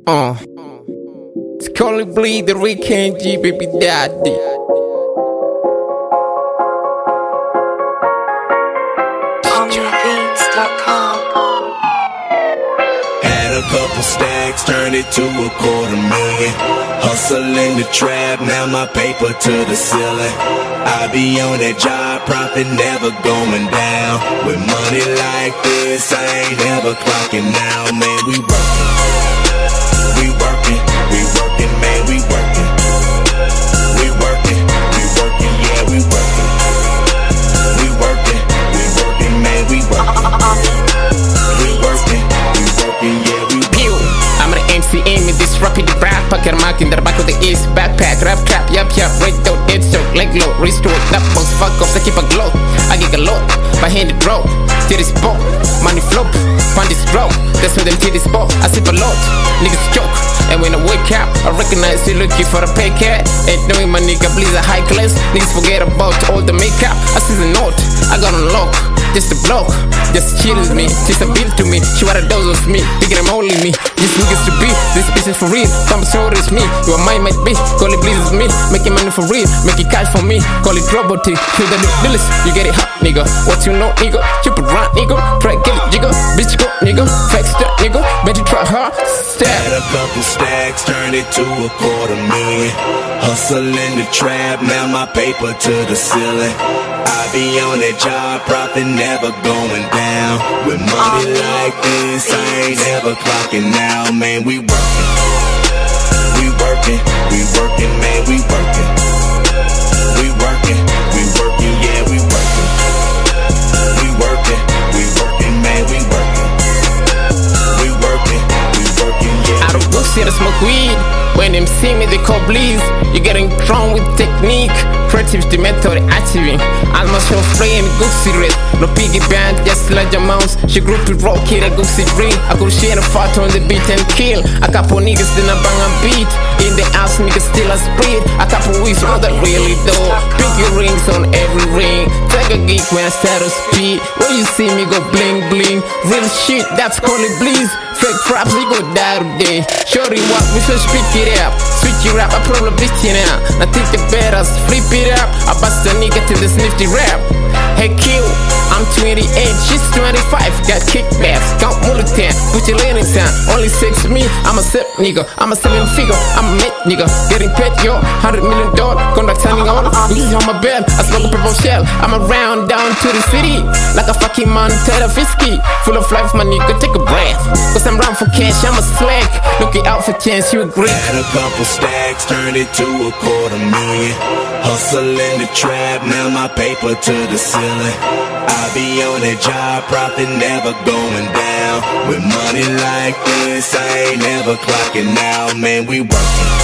It's Coley Bleed, the Rick and G, baby daddy. Had a couple stacks, turned it to $250,000. Hustling the trap, now my paper to the ceiling. I be on that job, profit never going down. With money like this, I ain't never clocking now. Man, we working, man, we working. We working, yeah, we working. We working, man, we working. We working, yeah, we Pew, I'm an MC aiming this rapid rap. Packer mark in the back of the east backpack. Rap trap, yup, right out, dead so leg low, restore. That box fuck off, I keep a glow. I get a lot, by hand it roll. Titties pop, money flop, pandits drop. That's when them titties pop. I sip a lot, niggas choke. And when I wake up, I recognize you looking for a pay cat. Ain't knowing my nigga, please a high class. Niggas forget about all the makeup. I see the note, I got on lock. Just a block, just chill with me. She's a bill to me, she what a dose of me. Thinking I'm only me, these niggas to be. This bitch is for real, come so it's me. You are my might be, call it please me. Making money for real, make it cash for me. Call it robotic, feel the dealers. You get it hot, nigga. What you know, nigga? Keep it right, nigga. Try get it, jigga. Bitch go, nigga. Fake stuff, nigga. Better try hard, step. Had a couple stacks, turned it to $250,000. Hustling the trap, now my paper to the ceiling. I be on that job, profit never going down. With money like this, I ain't never clocking now. Man, we working, man, we working. We working, yeah, we working. We working, man, we working. We working, yeah. I don't go see to smoke weed. When them see me, they call please. You getting drawn with technique. Creative the method achieving. I'm not so free and good serious. No piggy band, just large amounts. She grew to rock it, I go see green. I could share a fart on the beat and kill. A couple niggas then I bang a beat. In the house, niggas still a spread. A couple weeks, not that really though. Pinky rings on every ring. Take a geek when I start to speed. When you see me go bling bling. Real shit, that's call it please. Fake traps, we go die today. Shorty what, we should speak it up. Switch it up, I probably bitch it now. I think the better flip it up. I bust a nigga to this nifty rap. Hey Q, I'm 28, she's 25. Got kickbacks, count mullitan, put your lane in town. Only 6 me, I'm a sip nigga. I'm a 7 figure, I'm a mate nigga. Getting paid, yo, $100 million. Conduct signing on, easy on my bed. I smoke a purple shell. I'm around down to the city, like a fucking Montana Fisky. Full of life, my nigga, take a breath. Cause I'm round for cash, I'm a slack. Looking out for chance, you agree. Had a couple stacks, turned it to $250,000. Hustling the trap, now my paper to the ceiling. I be on that job, profit never going down. With money like this, I ain't never clocking now. Man, we working,